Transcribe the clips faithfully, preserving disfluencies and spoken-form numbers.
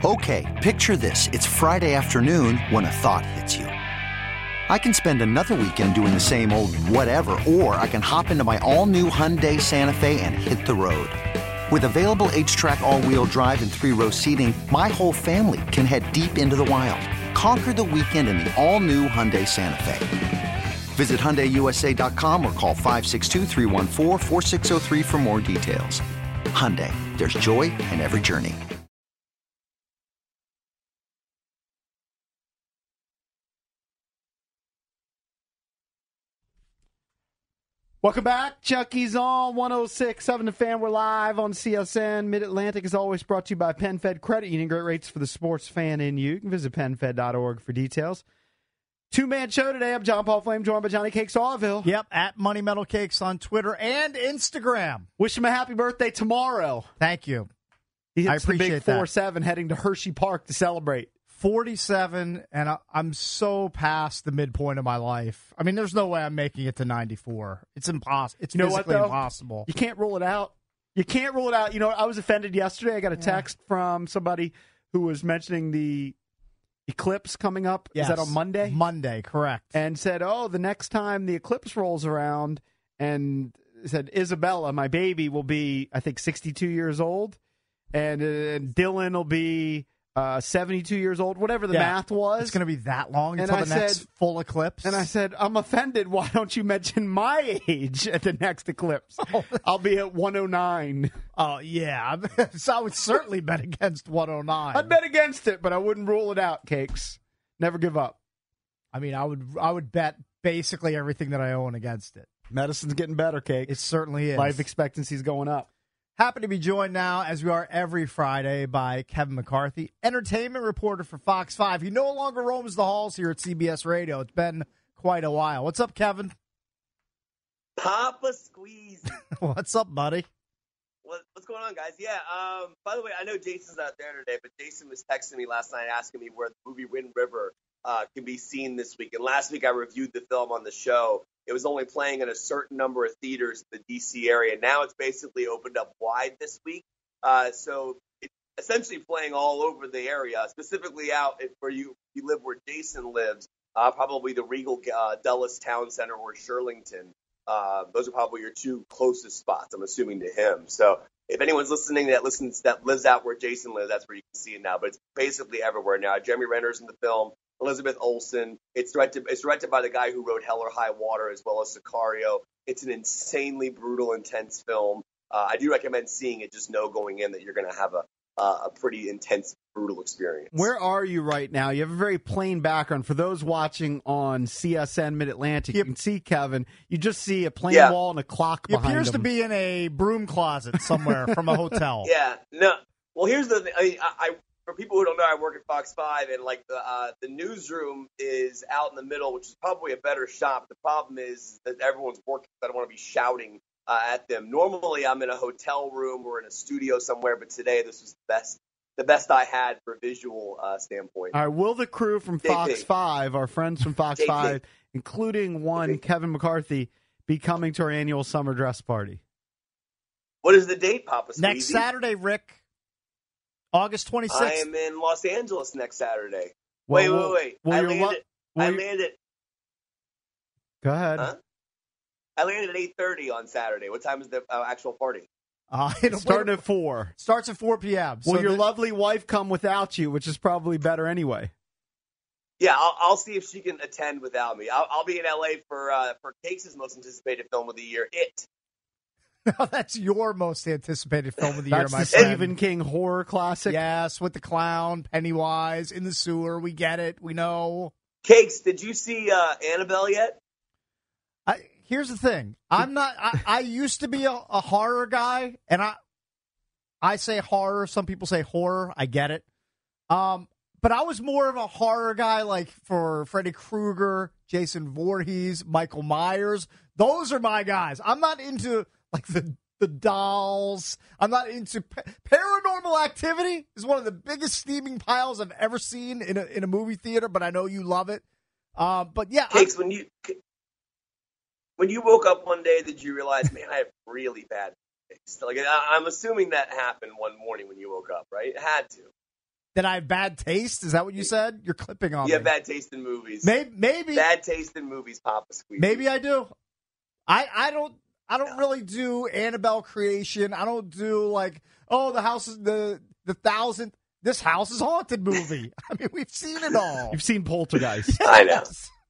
Okay, picture this. It's Friday afternoon when a thought hits you. I can spend another weekend doing the same old whatever, or I can hop into my all-new Hyundai Santa Fe and hit the road. With available H-Track all-wheel drive and three-row seating, my whole family can head deep into the wild. Conquer the weekend in the all-new Hyundai Santa Fe. Visit Hyundai U S A dot com or call five six two, three one four, four six zero three for more details. Hyundai, there's joy in every journey. Welcome back. Chucky's on one oh six point seven The Fan. We're live on C S N. Mid-Atlantic is always brought to you by PenFed Credit Union. Great rates for the sports fan in you. You can visit pen fed dot org for details. Two-man show today. I'm John Paul Flame, joined by Johnny Cakes Allville. Yep, at Money Metal Cakes on Twitter and Instagram. Wish him a happy birthday tomorrow. Thank you. He hits I appreciate the big that. four seven heading to Hershey Park to celebrate. forty-seven, and I, I'm so past the midpoint of my life. I mean, there's no way I'm making it to ninety-four. It's impossible. It's you know physically what, though? impossible. You can't rule it out. You can't rule it out. You know, I was offended yesterday. I got a text yeah. from somebody who was mentioning the eclipse coming up. Yes. Is that on Monday? Monday, correct. And said, oh, the next time the eclipse rolls around, and said, Isabella, my baby, will be, I think, sixty-two years old, and, uh, and Dylan will be uh, seventy-two years old, whatever the yeah. math was. It's going to be that long and until I the next said, full eclipse. And I said, I'm offended. Why don't you mention my age at the next eclipse? Oh. I'll be at one oh nine. Oh, yeah. So I would certainly bet against one oh nine. I'd bet against it, but I wouldn't rule it out, Cakes. Never give up. I mean, I would I would bet basically everything that I own against it. Medicine's getting better, Cakes. It certainly is. Life expectancy's going up. Happy to be joined now, as we are every Friday, by Kevin McCarthy, entertainment reporter for Fox five. He no longer roams the halls here at C B S Radio. It's been quite a while. What's up, Kevin? Papa Squeeze. What's up, buddy? What, what's going on, guys? Yeah, um, by the way, I know Jason's not there today, but Jason was texting me last night asking me where the movie Wind River uh, can be seen this week. And last week I reviewed the film on the show. It was only playing in a certain number of theaters in the D C area. Now it's basically opened up wide this week. Uh, so it's essentially playing all over the area, specifically out where you, you live where Jason lives, uh, probably the Regal uh, Dulles Town Center or Shirlington. Uh, those are probably your two closest spots, I'm assuming, to him. So if anyone's listening that listens that lives out where Jason lives, that's where you can see it now. But it's basically everywhere now. Jeremy Renner's in the film. Elizabeth Olsen. It's directed. It's directed by the guy who wrote Hell or High Water as well as Sicario. It's an insanely brutal, intense film. Uh, I do recommend seeing it. Just know going in that you're going to have a uh, a pretty intense, brutal experience. Where are you right now? You have a very plain background. For those watching on C S N Mid-Atlantic, you can see Kevin. You just see a plain yeah. wall and a clock he behind him. He appears to be in a broom closet somewhere from a hotel. Yeah. No. Well, here's the thing. I, mean, I, I for people who don't know, I work at Fox five, and like the uh, the newsroom is out in the middle, which is probably a better shot. The problem is that everyone's working. So I don't want to be shouting uh, at them. Normally, I'm in a hotel room or in a studio somewhere, but today this was the best. The best I had for a visual uh, standpoint. All right, will the crew from Fox J P. five, our friends from Fox J P. five, including one J P. Kevin McCarthy, be coming to our annual summer dress party? What is the date, Papa Squeezy? Next Saturday, Rick. August twenty-sixth. I am in Los Angeles next Saturday. Well, wait, well, wait, wait. well, I landed. Well, I landed. Go ahead. Huh? I landed at eight thirty on Saturday. What time is the uh, actual party? Uh, starting at four. Starts at four p.m. Will so your the, lovely wife come without you, which is probably better anyway? Yeah, I'll, I'll see if she can attend without me. I'll, I'll be in L A for uh, for Cakes' most anticipated film of the year, It. No, that's your most anticipated film of the that's year, my the friend. Stephen King horror classic. Yes, with the clown, Pennywise, in the sewer. We get it. We know. Cakes, did you see uh, Annabelle yet? I, here's the thing. I'm not. I, I used to be a, a horror guy, and I I say horror. Some people say horror. I get it. Um, but I was more of a horror guy, like for Freddy Krueger, Jason Voorhees, Michael Myers. Those are my guys. I'm not into like the the dolls. I'm not into pa- Paranormal Activity. Is one of the biggest steaming piles I've ever seen in a in a movie theater. But I know you love it. Um, but yeah, Cakes, when you when you woke up one day, did you realize, man, I have really bad taste? Like I, I'm assuming that happened one morning when you woke up, right? It had to. that I have bad taste. Is that what you said? You're clipping on You me. have bad taste in movies. Maybe, maybe, Bad taste in movies, Papa Squeezy. maybe I do. I, I don't I don't really do Annabelle creation. I don't do like, oh, the house is the the thousandth. This house is haunted movie. I mean, we've seen it all. You've seen Poltergeist. I know.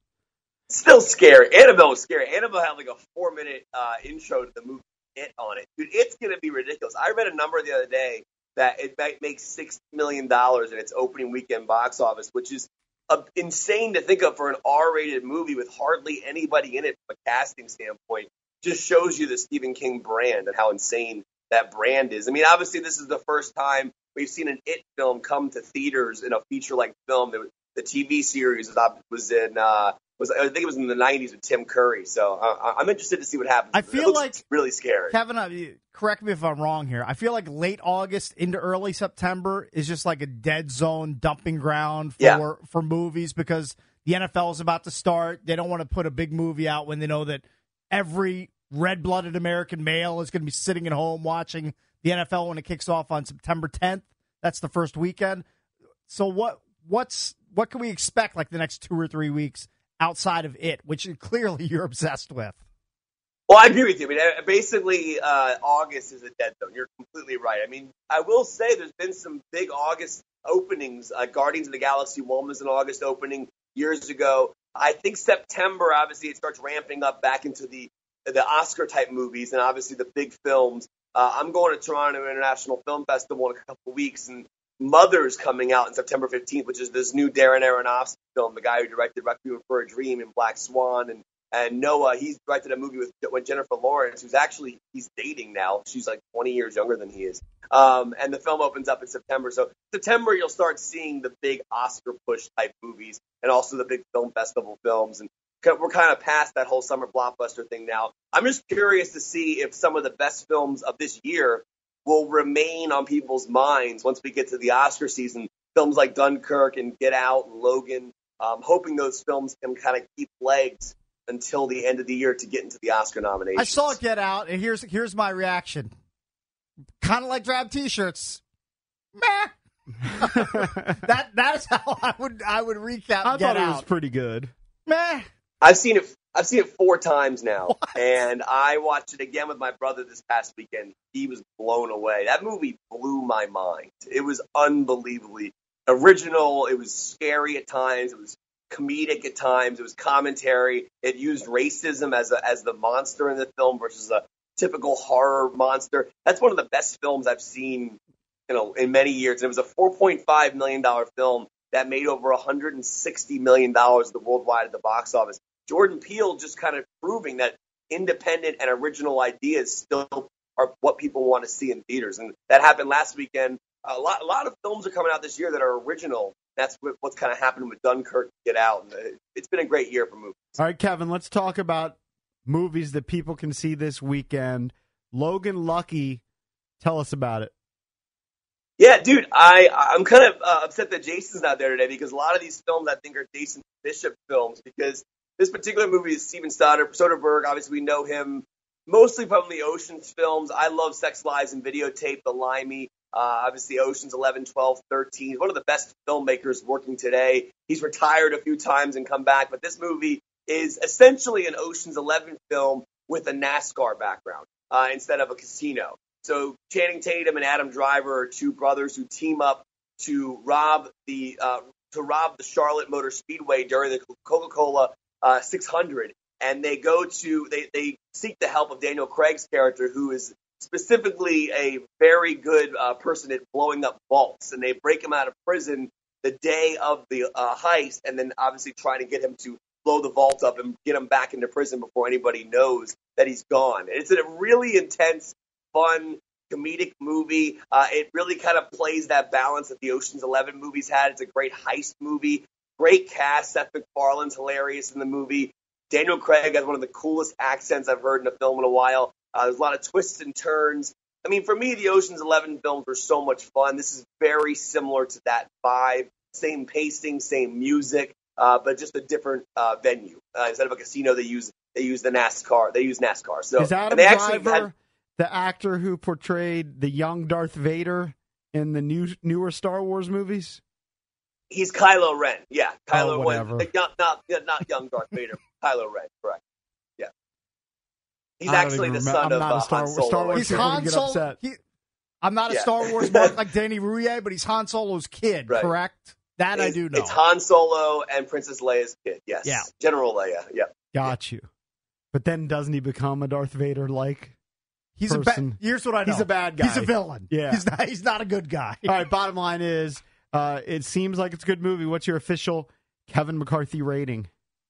Still scary. Annabelle was scary. Annabelle had like a four minute uh, intro to the movie It on it. Dude, it's going to be ridiculous. I read a number the other day that it might make six million dollars in its opening weekend box office, which is uh, insane to think of for an R rated movie with hardly anybody in it from a casting standpoint. Just shows you the Stephen King brand and how insane that brand is. I mean, obviously, this is the first time we've seen an It film come to theaters in a feature-length film. The, the T V series was, was in, uh, was I think it was in the nineties with Tim Curry. So uh, I'm interested to see what happens. I It feel looks like really scary. Kevin, uh, correct me if I'm wrong here. I feel like late August into early September is just like a dead zone dumping ground for Yeah. for movies because the N F L is about to start. They don't want to put a big movie out when they know that every red-blooded American male is going to be sitting at home watching the N F L when it kicks off on September tenth. That's the first weekend. So what what's what can we expect like the next two or three weeks outside of It, which clearly you're obsessed with? Well, I agree with you. I mean, uh, basically, uh, August is a dead zone. You're completely right. I mean, I will say there's been some big August openings. Uh, Guardians of the Galaxy one was an August opening years ago. I think September, obviously, it starts ramping up back into the the Oscar-type movies and obviously the big films. Uh, I'm going to Toronto International Film Festival in a couple of weeks, and Mother's coming out on September fifteenth, which is this new Darren Aronofsky film, the guy who directed Requiem for a Dream and Black Swan. And, and Noah, he's directed a movie with, with Jennifer Lawrence, who's actually, he's dating now. She's like twenty years younger than he is. Um, and the film opens up in September. So September, you'll start seeing the big Oscar push type movies and also the big film festival films. And we're kind of past that whole summer blockbuster thing now. I'm just curious to see if some of the best films of this year will remain on people's minds once we get to the Oscar season. Films like Dunkirk and Get Out and Logan, um, hoping those films can kind of keep legs until the end of the year to get into the Oscar nominations. I saw Get Out, and here's here's my reaction. Kind of like drab T-shirts. Meh. that that is how I would I would recap. I Get thought Out. it was pretty good. Meh. I've seen it. I've seen it four times now, What? and I watched it again with my brother this past weekend. He was blown away. That movie blew my mind. It was unbelievably original. It was scary at times. It was comedic at times. It was commentary. It used racism as a, as the monster in the film versus a typical horror monster. That's one of the best films I've seen, you know, in many years. And it was a four point five million dollars film that made over one hundred sixty million dollars at the worldwide at the box office. Jordan Peele just kind of proving that independent and original ideas still are what people want to see in theaters. And that happened last weekend. A lot, a lot of films are coming out this year that are original. That's what, what's kind of happened with Dunkirk, Get Out. And it's been a great year for movies. All right, Kevin, let's talk about movies that people can see this weekend. Logan Lucky, tell us about it. Yeah, dude, I, I'm kind of uh, upset that Jason's not there today because a lot of these films I think are Jason Bishop films because this particular movie is Steven Soderbergh. Obviously, we know him mostly from the Ocean's films. I love Sex, Lies, and Videotape, The Limey. Uh, obviously, Ocean's eleven, twelve, thirteen. He's one of the best filmmakers working today. He's retired a few times and come back, but this movie is essentially an Ocean's eleven film with a NASCAR background uh, instead of a casino. So Channing Tatum and Adam Driver are two brothers who team up to rob the uh, to rob the Charlotte Motor Speedway during the Coca-Cola uh, six hundred, and they go to they they seek the help of Daniel Craig's character, who is specifically a very good uh, person at blowing up vaults, and they break him out of prison the day of the uh, heist, and then obviously trying to get him to blow the vault up and get him back into prison before anybody knows that he's gone. It's a really intense, fun, comedic movie. Uh, it really kind of plays that balance that the Ocean's eleven movies had. It's a great heist movie. Great cast. Seth MacFarlane's hilarious in the movie. Daniel Craig has one of the coolest accents I've heard in a film in a while. Uh, there's a lot of twists and turns. I mean, for me, the Ocean's eleven films were so much fun. This is very similar to that vibe. Same pacing, same music, uh, but just a different uh, venue. Uh, instead of a casino, they use they use the NASCAR. They use NASCAR. So Is Adam and they actually Driver had, the actor who portrayed the young Darth Vader in the new newer Star Wars movies? He's Kylo Ren. Yeah, Kylo Oh, whatever. Ren. Not, not, not young Darth Vader. Kylo Ren, correct. Yeah. He's I don't actually even the remember- son I'm of not a uh, Star Han Wars- Solo. Star Wars He's fan. Han get Solo. upset. He, I'm not a Yeah. Star Wars mark like Danny Rouillet, but he's Han Solo's kid, Right. correct? That I It's- do know. It's Han Solo and Princess Leia's kid, yes. Yeah. General Leia, yeah. Got you. But then doesn't he become a Darth Vader like? He's a person. bad. Here's what I know. He's a bad guy. He's a villain. Yeah. He's not. He's not a good guy. All right, bottom line is, uh, it seems like it's a good movie. What's your official Kevin McCarthy rating?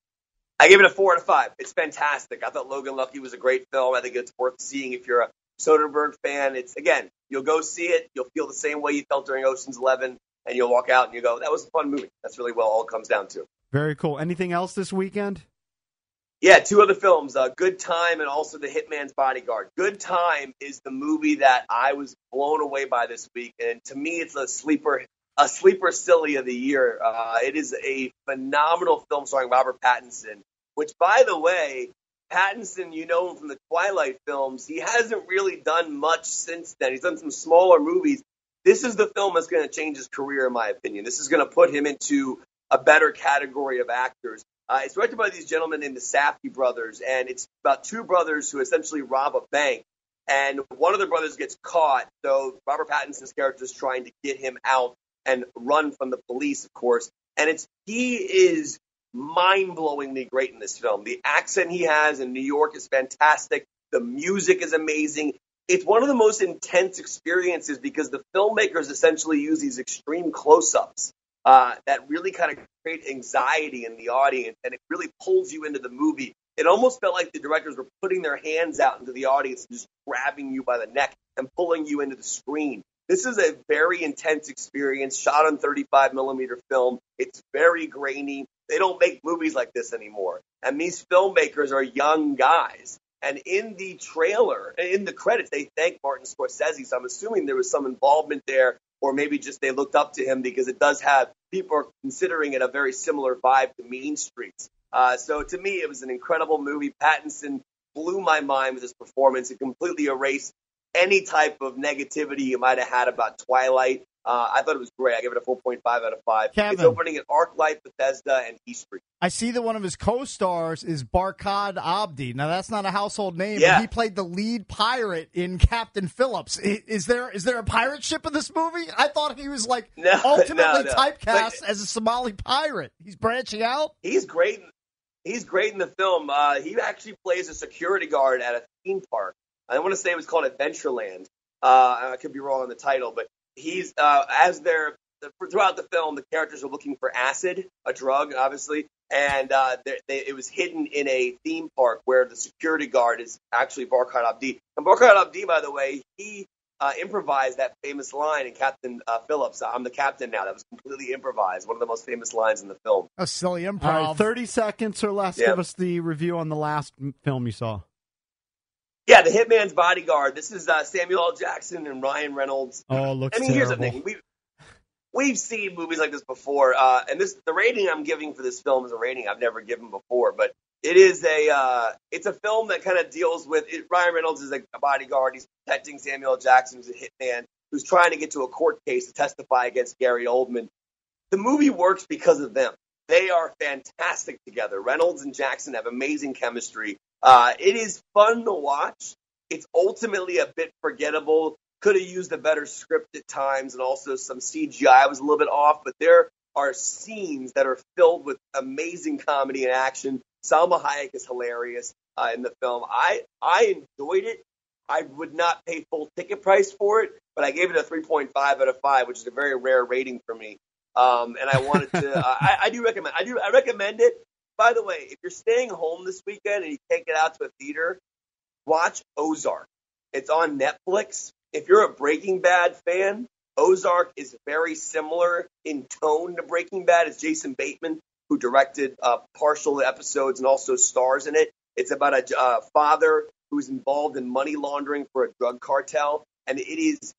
I give it a four out of five. It's fantastic. I thought Logan Lucky was a great film. I think it's worth seeing if you're a Soderbergh fan. It's again, you'll go see it. You'll feel the same way you felt during Ocean's Eleven, and you'll walk out and you go, "That was a fun movie." That's really what all it comes down to. Very cool. Anything else this weekend? Yeah, two other films, uh, Good Time and also The Hitman's Bodyguard. Good Time is the movie that I was blown away by this week, and to me, it's a sleeper, a sleeper silly of the year. Uh, it is a phenomenal film starring Robert Pattinson, which, by the way, Pattinson, you know him from the Twilight films. He hasn't really done much since then. He's done some smaller movies. This is the film that's going to change his career, in my opinion. This is going to put him into a better category of actors. Uh, it's directed by these gentlemen named the Safdie brothers, and it's about two brothers who essentially rob a bank. And one of the brothers gets caught, so Robert Pattinson's character is trying to get him out and run from the police, of course. And it's he is mind-blowingly great in this film. The accent he has in New York is fantastic. The music is amazing. It's one of the most intense experiences because the filmmakers essentially use these extreme close-ups uh, that really kind of create anxiety in the audience, and it really pulls you into the movie. It almost felt like the directors were putting their hands out into the audience and just grabbing you by the neck and pulling you into the screen. This is a very intense experience, shot on thirty-five millimeter film. It's very grainy. They don't make movies like this anymore. And these filmmakers are young guys. And in the trailer, in the credits, they thank Martin Scorsese. So I'm assuming there was some involvement there, or maybe just they looked up to him because it does have, people are considering it a very similar vibe to Mean Streets. Uh, so to me, it was an incredible movie. Pattinson blew my mind with his performance. It completely erased any type of negativity you might have had about Twilight. Uh, I thought it was great. I give it a four point five out of five. Kevin. It's opening at ArcLight, Bethesda, and East Street. I see that one of his co-stars is Barkhad Abdi. Now that's not a household name, Yeah. but he played the lead pirate in Captain Phillips. I- Is there is there a pirate ship in this movie? I thought he was like No, ultimately no, no. typecast But- as a Somali pirate. He's branching out. He's great. In, he's great in the film. Uh, he actually plays a security guard at a theme park. I want to say it was called Adventureland. Uh, I could be wrong on the title, but he's uh, as they're throughout the film, the characters are looking for acid, a drug, obviously, and uh, they, they, it was hidden in a theme park where the security guard is actually Barkhad Abdi. And Barkhad Abdi, by the way, he uh, improvised that famous line in Captain uh, Phillips. I'm the captain now. That was completely improvised. One of the most famous lines in the film. A silly improv. All right, thirty seconds or less. Yeah. Give us the review on the last m- film you saw. Yeah, The Hitman's Bodyguard. This is uh, Samuel L. Jackson and Ryan Reynolds. Oh, it looks I mean, here's the terrible. thing. We've, we've seen movies like this before, uh, and this the rating I'm giving for this film is a rating I've never given before, but it is a uh, it's a film that kind of deals with it, Ryan Reynolds is a bodyguard. He's protecting Samuel L. Jackson, who's a hitman, who's trying to get to a court case to testify against Gary Oldman. The movie works because of them. They are fantastic together. Reynolds and Jackson have amazing chemistry. Uh, it is fun to watch. It's ultimately a bit forgettable. Could have used a better script at times, and also some C G I was a little bit off, but there are scenes that are filled with amazing comedy and action. Salma Hayek is hilarious uh, in the film. I I enjoyed it. I would not pay full ticket price for it, but I gave it a three point five out of five, which is a very rare rating for me. Um, and I wanted to, uh, I, I do recommend, I do, I recommend it. By the way, if you're staying home this weekend and you can't get out to a theater, watch Ozark. It's on Netflix. If you're a Breaking Bad fan, Ozark is very similar in tone to Breaking Bad. It's Jason Bateman, who directed uh, partial episodes and also stars in it. It's about a uh, father who's involved in money laundering for a drug cartel, and it is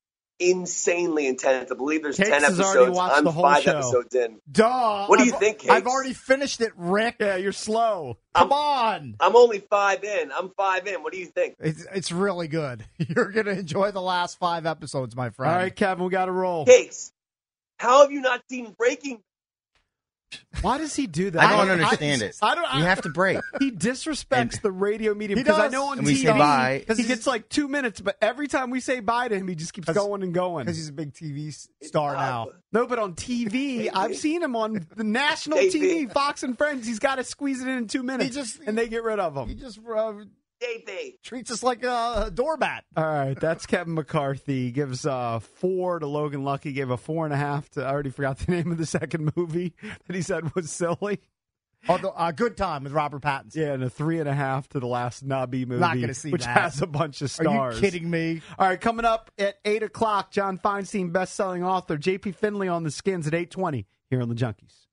insanely intense. I believe there's Cakes ten has already episodes. watched I'm the whole five show. episodes in. Duh. What do you I've- think, Cakes? I've already finished it, Rick. Yeah, you're slow. Come on. I'm only five in. I'm five in. What do you think? It's, it's really good. You're going to enjoy the last five episodes, my friend. All right, Kevin, we got to roll. Cakes, how have you not seen Breaking? Why does he do that? I don't I- understand I- it. I don't. You I- have to break. He disrespects the radio medium He because I does. know on And we T V say bye. he gets like two minutes, but every time we say bye to him, he just keeps going and going. Because he's a big T V s- star now. No, but on T V, I've seen him on the national J P. T V, Fox and Friends. He's got to squeeze it in in two minutes, He just- and they get rid of He him. just uh, J P. treats us like a doormat. All right, that's Kevin McCarthy. Gives uh, four to Logan Lucky. Gave a four and a half to. I already forgot the name of the second movie that he said was silly. Oh, the, uh, Good Time with Robert Pattinson. Yeah, and a three and a half to the last Nubby movie, Not gonna see which that. has a bunch of Are stars. you kidding me? All right, coming up at eight o'clock, John Feinstein, best-selling author, J P Finley on the Skins at eight twenty here on the Junkies.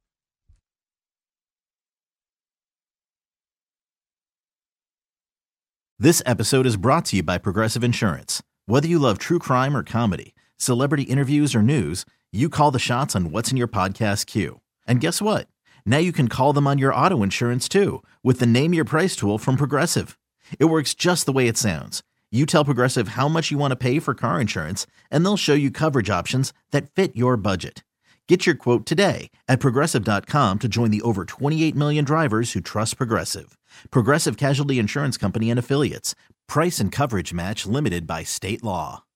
This episode is brought to you by Progressive Insurance. Whether you love true crime or comedy, celebrity interviews or news, you call the shots on what's in your podcast queue. And guess what? Now you can call them on your auto insurance too with the Name Your Price tool from Progressive. It works just the way it sounds. You tell Progressive how much you want to pay for car insurance, and they'll show you coverage options that fit your budget. Get your quote today at Progressive dot com to join the over twenty-eight million drivers who trust Progressive. Progressive Casualty Insurance Company and Affiliates. Price and coverage match limited by state law.